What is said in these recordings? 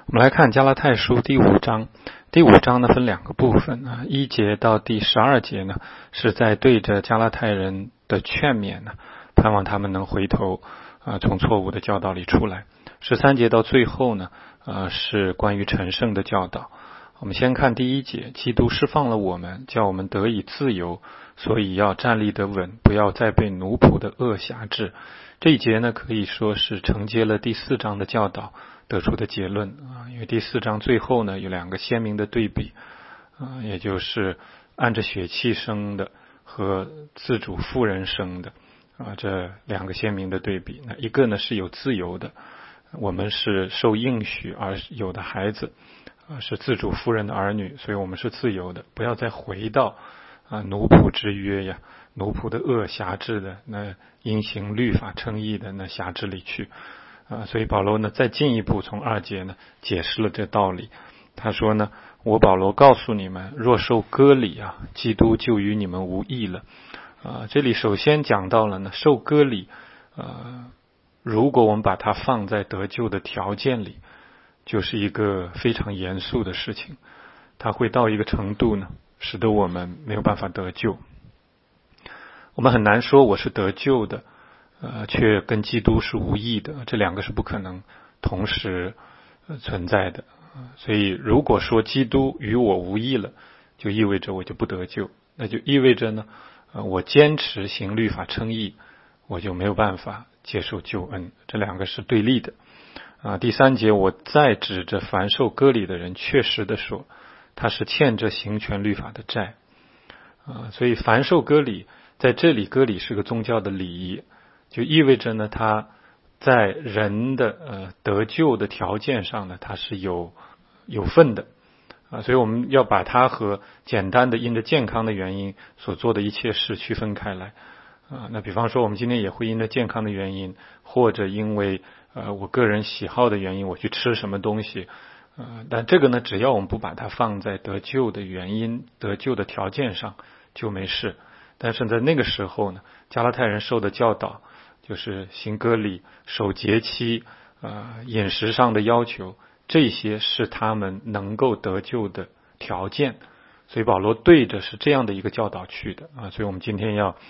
我们来看加拉太书第5章。第5章呢分2个部分啊，1节到第12节呢是在对着加拉太人的劝勉呢，盼望他们能回头从错误的教导里出来。13节到最后呢是关于成圣的教导。我们先看第1节，基督释放了我们，叫我们得以自由，所以要站立得稳，不要再被奴仆的恶辖制。这一节呢可以说是承接了第4章的教导得出的结论啊，因为第4章最后呢有2个鲜明的对比啊，也就是按着血气生的和自主妇人生的啊，这2个鲜明的对比。那一个呢是有自由的，我们是受应许而有的孩子啊，是自主妇人的儿女，所以我们是自由的，不要再回到奴仆之约呀，奴仆的恶辖制的那因行律法称义的那辖制里去所以保罗呢再进一步从2节呢解释了这道理。他说呢，我保罗告诉你们，若受割礼基督就与你们无益了这里首先讲到了呢，受割礼如果我们把它放在得救的条件里，就是一个非常严肃的事情，它会到一个程度呢使得我们没有办法得救。我们很难说我是得救的却跟基督是无益的，这2个是不可能同时存在的所以如果说基督与我无益了，就意味着我就不得救，那就意味着呢我坚持行律法称义，我就没有办法接受救恩，这2个是对立的第3节，我再指着凡受割礼的人确实的说，他是欠着行权律法的债所以凡受割礼，在这里割礼是个宗教的礼仪，就意味着呢他在人的得救的条件上呢他是有份的所以我们要把它和简单的因着健康的原因所做的一切事区分开来那比方说我们今天也会因着健康的原因，或者因为我个人喜好的原因我去吃什么东西但这个呢只要我们不把它放在得救的原因得救的条件上就没事。但是在那个时候呢，加拉太人受的教导就是行割礼、守节期饮食上的要求，这些是他们能够得救的条件，所以保罗对着是这样的一个教导去的所以我们今天要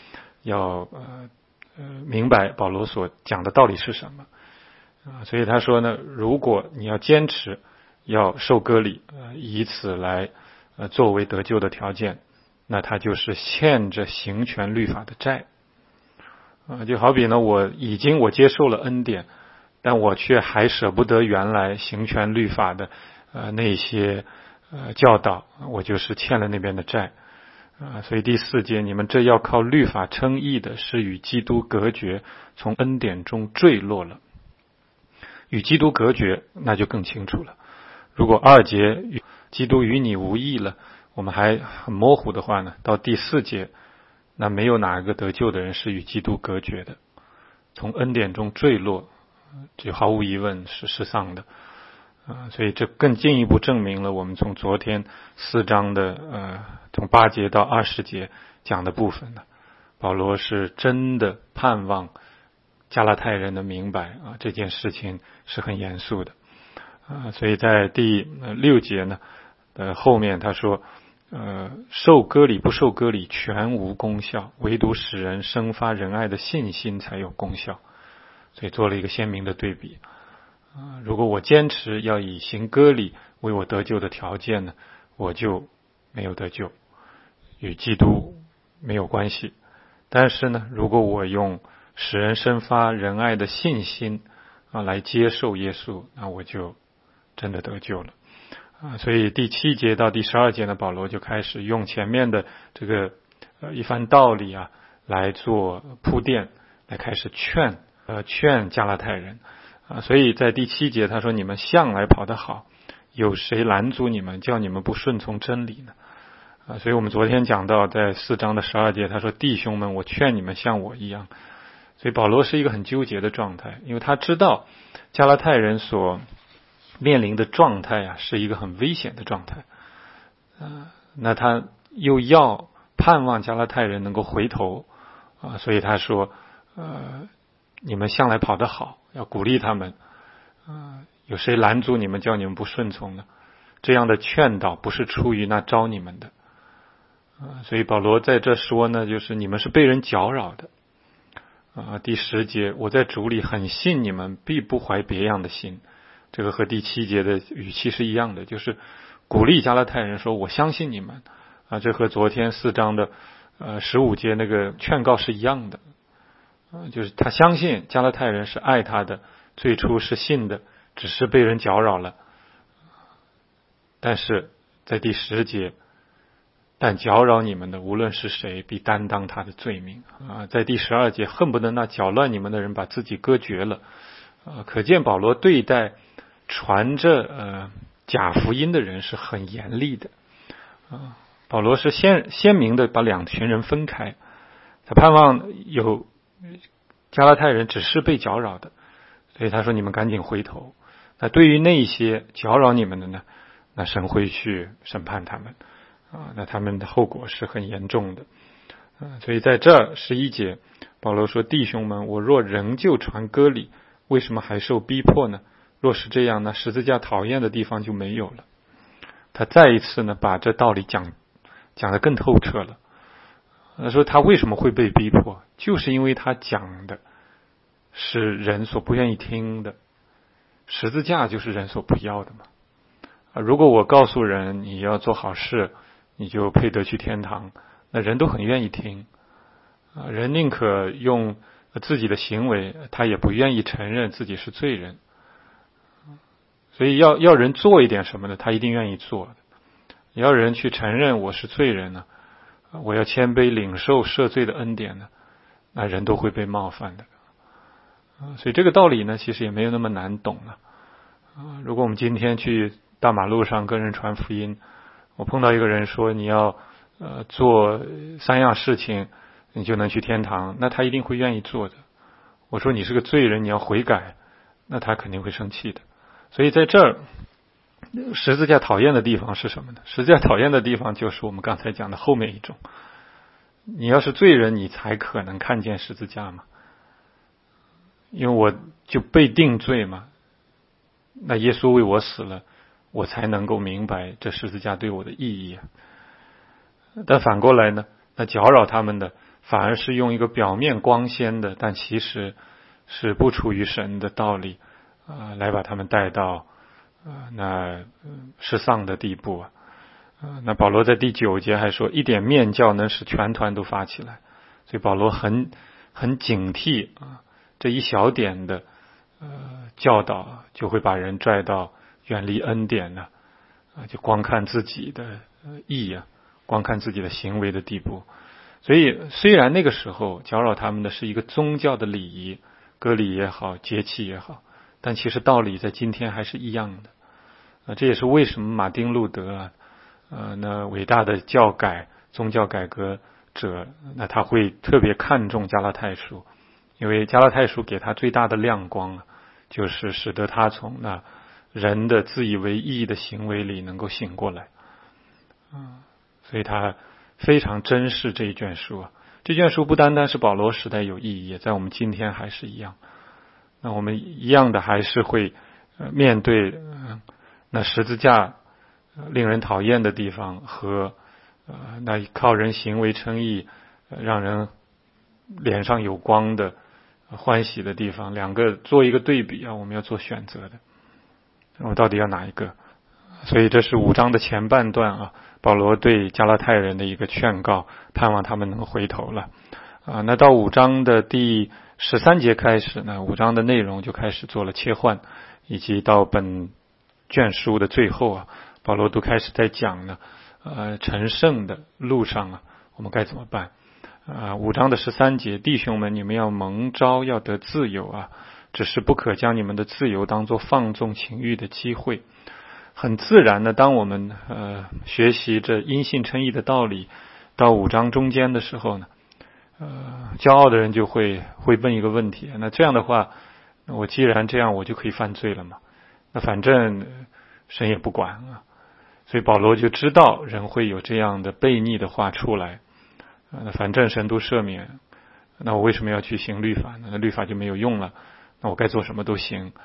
明白保罗所讲的道理是什么所以他说呢，如果你要坚持要受割礼以此来作为得救的条件，那他就是欠着行权律法的债就好比呢我接受了恩典，但我却还舍不得原来行权律法的那些教导，我就是欠了那边的债所以第4节，你们这要靠律法称义的，是与基督隔绝，从恩典中坠落了。与基督隔绝，那就更清楚了。如果2节基督与你无益了，我们还很模糊的话呢，到第4节，那没有哪个得救的人是与基督隔绝的，从恩典中坠落，这毫无疑问是失丧的所以这更进一步证明了我们从昨天4章的从8节到20节讲的部分呢，保罗是真的盼望加拉太人的明白这件事情是很严肃的所以在第6节呢后面他说受割礼不受割礼全无功效，唯独使人生发仁爱的信心才有功效，所以做了一个鲜明的对比如果我坚持要以行割礼为我得救的条件呢，我就没有得救，与基督没有关系。但是呢，如果我用使人生发仁爱的信心来接受耶稣，那我就真的得救了所以第7节到第12节呢，保罗就开始用前面的这个一番道理来做铺垫，来开始劝加拉太人所以在第7节他说，你们向来跑得好，有谁拦阻你们，叫你们不顺从真理呢所以我们昨天讲到在4章的12节，他说弟兄们，我劝你们像我一样。所以保罗是一个很纠结的状态，因为他知道加拉太人所面临的状态是一个很危险的状态那他又要盼望加拉太人能够回头所以他说你们向来跑得好，要鼓励他们有谁拦阻你们，叫你们不顺从呢？这样的劝导不是出于那招你们的。所以保罗在这说呢，就是你们是被人搅扰的。第10节，我在主里很信你们，必不怀别样的心。这个和第7节的语气是一样的，就是鼓励加拉太人说，我相信你们。这和昨天4章的15节那个劝告是一样的。就是他相信加拉太人是爱他的，最初是信的，只是被人搅扰了。但是在第10节，但搅扰你们的无论是谁，必担当他的罪名。在第12节，恨不得那搅乱你们的人把自己割绝了。可见保罗对待传着假福音的人是很严厉的。保罗是鲜明的把2群人分开，他盼望有加拉太人只是被搅扰的，所以他说你们赶紧回头。那对于那些搅扰你们的呢，那神会去审判他们。那他们的后果是很严重的。所以在这11节，保罗说，弟兄们，我若仍旧传割礼，为什么还受逼迫呢？若是这样，那十字架讨厌的地方就没有了。他再一次呢把这道理讲得更透彻了。他说他为什么会被逼迫，就是因为他讲的是人所不愿意听的。十字架就是人所不要的嘛。如果我告诉人你要做好事，你就配得去天堂，那人都很愿意听。人宁可用自己的行为，他也不愿意承认自己是罪人。所以要人做一点什么呢，他一定愿意做的。要人去承认我是罪人呢，我要谦卑领受赦罪的恩典呢，那人都会被冒犯的。所以这个道理呢，其实也没有那么难懂了。如果我们今天去大马路上跟人传福音，我碰到一个人说你要做3样事情，你就能去天堂，那他一定会愿意做的。我说你是个罪人，你要悔改，那他肯定会生气的。所以在这儿，十字架讨厌的地方是什么呢？十字架讨厌的地方就是我们刚才讲的后面一种。你要是罪人，你才可能看见十字架嘛，因为我就被定罪嘛，那耶稣为我死了，我才能够明白这十字架对我的意义。但反过来呢，那搅扰他们的反而是用一个表面光鲜的，但其实是不出于神的道理来把他们带到那失丧的地步。那保罗在第9节还说，一点面教能使全团都发起来。所以保罗很警惕这一小点的教导就会把人拽到远离恩典呢，就光看自己的义光看自己的行为的地步。所以虽然那个时候搅扰他们的是一个宗教的礼仪，割礼也好，节期也好，但其实道理在今天还是一样的。这也是为什么马丁路德那伟大的教改宗教改革者，那他会特别看重加拉太书，因为加拉太书给他最大的亮光就是使得他从那人的自以为义的行为里能够醒过来。所以他非常珍视这一卷书。这卷书不单单是保罗时代有意义，在我们今天还是一样。那我们一样的还是会面对那十字架令人讨厌的地方和那靠人行为称义让人脸上有光的欢喜的地方，两个做一个对比我们要做选择的。我到底要哪一个？所以这是5章的前半段保罗对加拉太人的一个劝告，盼望他们能回头了。那到5章的第13节开始呢，5章的内容就开始做了切换，以及到本卷书的最后保罗都开始在讲呢成圣的路上我们该怎么办。5章的13节，弟兄们，你们要蒙召，要得自由只是不可将你们的自由当作放纵情欲的机会。很自然的，当我们学习这因信称义的道理到5章中间的时候呢，骄傲的人就会问一个问题，那这样的话，我既然这样，我就可以犯罪了嘛？那反正神也不管所以保罗就知道人会有这样的悖逆的话出来那反正神都赦免，那我为什么要去行律法呢？那律法就没有用了，那我该做什么都行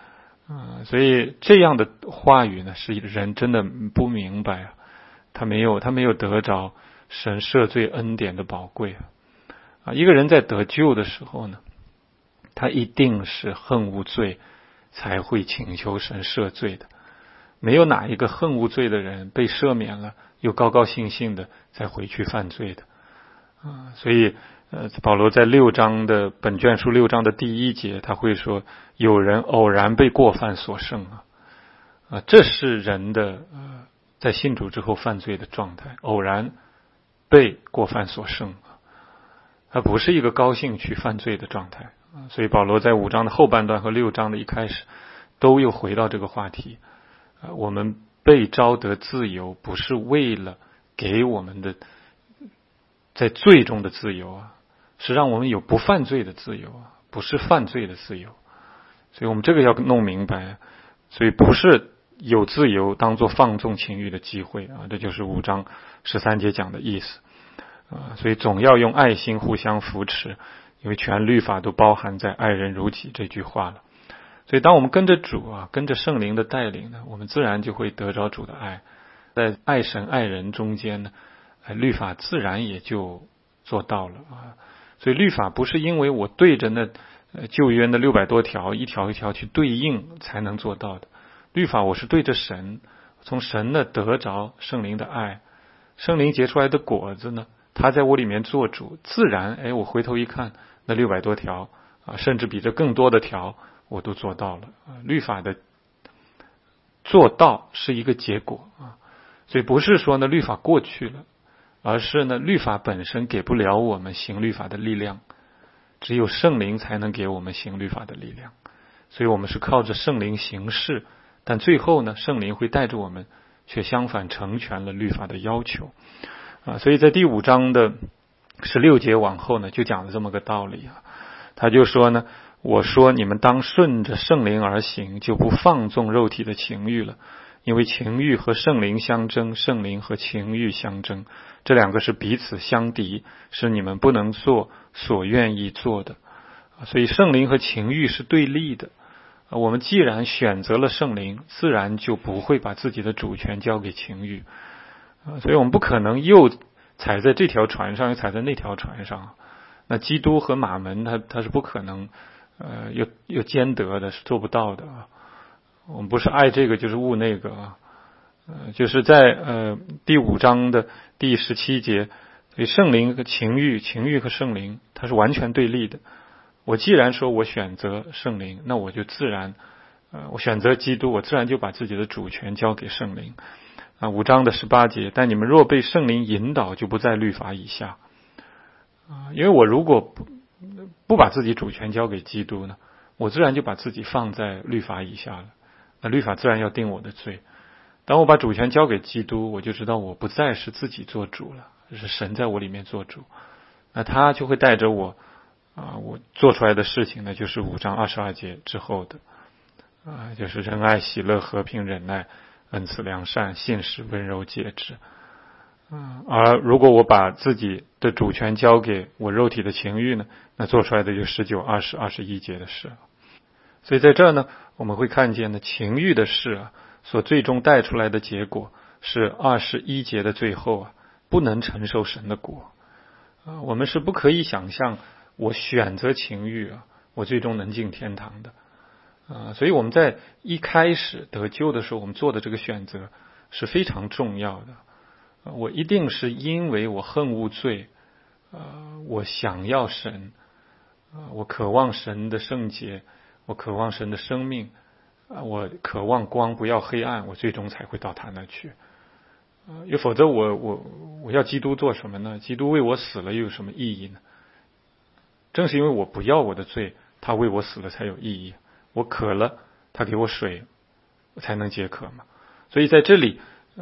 所以这样的话语呢，是人真的不明白啊，他没有得着神赦罪恩典的宝贵一个人在得救的时候呢，他一定是恨恶罪才会请求神赦罪的，没有哪一个恨恶罪的人被赦免了又高高兴兴的再回去犯罪的所以保罗在本卷书6章的第1节，他会说有人偶然被过犯所胜这是人的在信主之后犯罪的状态，偶然被过犯所胜他不是一个高兴去犯罪的状态所以保罗在5章的后半段和6章的一开始都又回到这个话题我们被召得自由，不是为了给我们的在罪中的自由是让我们有不犯罪的自由不是犯罪的自由。所以我们这个要弄明白，所以不是有自由当作放纵情欲的机会这就是5章13节讲的意思所以总要用爱心互相扶持，因为全律法都包含在爱人如己这句话了。所以当我们跟着主跟着圣灵的带领呢，我们自然就会得着主的爱，在爱神爱人中间呢律法自然也就做到了所以律法不是因为我对着那旧约的600多条一条一条去对应才能做到的，律法我是对着神，从神那得着圣灵的爱，圣灵结出来的果子呢，他在我里面做主，自然我回头一看那600多条甚至比这更多的条我都做到了律法的做到是一个结果所以不是说呢律法过去了，而是呢律法本身给不了我们行律法的力量，只有圣灵才能给我们行律法的力量，所以我们是靠着圣灵行事，但最后呢圣灵会带着我们却相反成全了律法的要求所以在第5章的16节往后呢就讲了这么个道理他就说呢，我说你们当顺着圣灵而行，就不放纵肉体的情欲了，因为情欲和圣灵相争，圣灵和情欲相争，这两个是彼此相敌，是你们不能做所愿意做的所以圣灵和情欲是对立的我们既然选择了圣灵，自然就不会把自己的主权交给情欲所以我们不可能又踩在这条船上又踩在那条船上，那基督和马门他是不可能又兼得的，是做不到的我们不是爱这个就是恶那个就是在第5章的第17节，所以圣灵和情欲和圣灵它是完全对立的。我既然说我选择圣灵，那我就自然我选择基督，我自然就把自己的主权交给圣灵5章的18节，但你们若被圣灵引导，就不在律法以下因为我如果不把自己主权交给基督呢，我自然就把自己放在律法以下了，那律法自然要定我的罪。当我把主权交给基督，我就知道我不再是自己做主了，是神在我里面做主，那他就会带着我我做出来的事情呢，就是5章22节之后的就是仁爱喜乐和平忍耐恩慈良善信实温柔节制而如果我把自己的主权交给我肉体的情欲呢，那做出来的就19、20、21节的事所以在这呢，我们会看见呢，情欲的事所最终带出来的结果是21节的最后不能承受神的国我们是不可以想象我选择情欲我最终能进天堂的所以我们在一开始得救的时候，我们做的这个选择是非常重要的我一定是因为我恨恶罪我想要神我渴望神的圣洁，我渴望神的生命我渴望光不要黑暗，我最终才会到他那去又否则我要基督做什么呢？基督为我死了又有什么意义呢？正是因为我不要我的罪，他为我死了才有意义。我渴了，他给我水我才能解渴嘛。所以在这里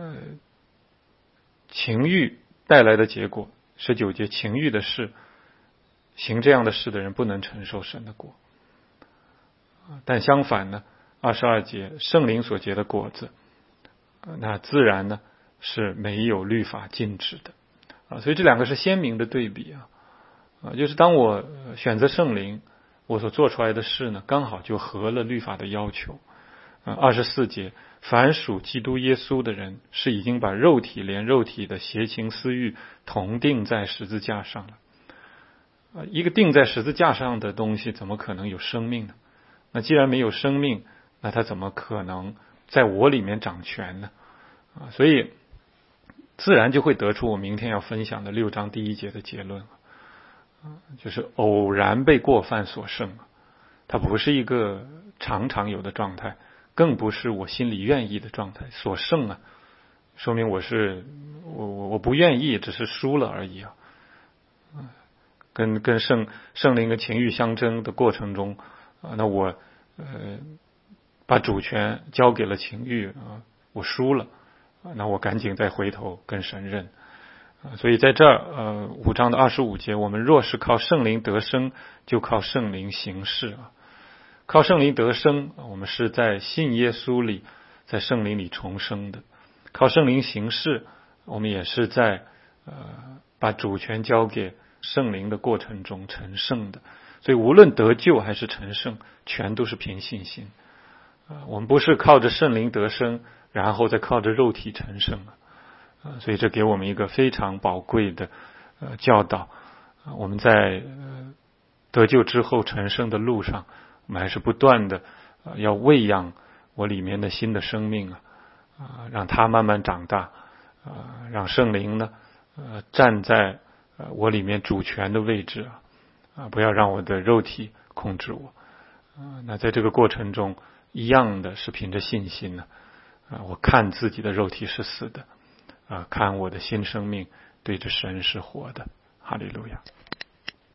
情欲带来的结果19节，情欲的事，行这样的事的人不能承受神的国但相反呢22节，圣灵所结的果子那自然呢是没有律法禁止的所以这两个是鲜明的对比就是当我选择圣灵，我所做出来的事呢刚好就合了律法的要求 24节，凡属基督耶稣的人，是已经把肉体连肉体的邪情私欲同钉在十字架上了。一个钉在十字架上的东西，怎么可能有生命呢？那既然没有生命，那它怎么可能在我里面掌权呢？所以自然就会得出我明天要分享的6章第1节的结论，就是偶然被过犯所胜，它不是一个常常有的状态，更不是我心里愿意的状态。所胜啊，说明我不愿意，只是输了而已啊。跟圣灵跟情欲相争的过程中，那我把主权交给了情欲我输了，那我赶紧再回头跟神认。所以在这5章的25节，我们若是靠圣灵得生，就靠圣灵行事啊。靠圣灵得生，我们是在信耶稣里，在圣灵里重生的。靠圣灵行事，我们也是在把主权交给圣灵的过程中成圣的。所以无论得救还是成圣，全都是凭信心。我们不是靠着圣灵得生，然后再靠着肉体成圣。所以这给我们一个非常宝贵的教导。我们在得救之后成圣的路上，我们还是不断的要喂养我里面的新的生命让它慢慢长大，让圣灵呢站在我里面主权的位置不要让我的肉体控制我。那在这个过程中，一样的是凭着信心我看自己的肉体是死的，看我的新生命对着神是活的。哈利路亚。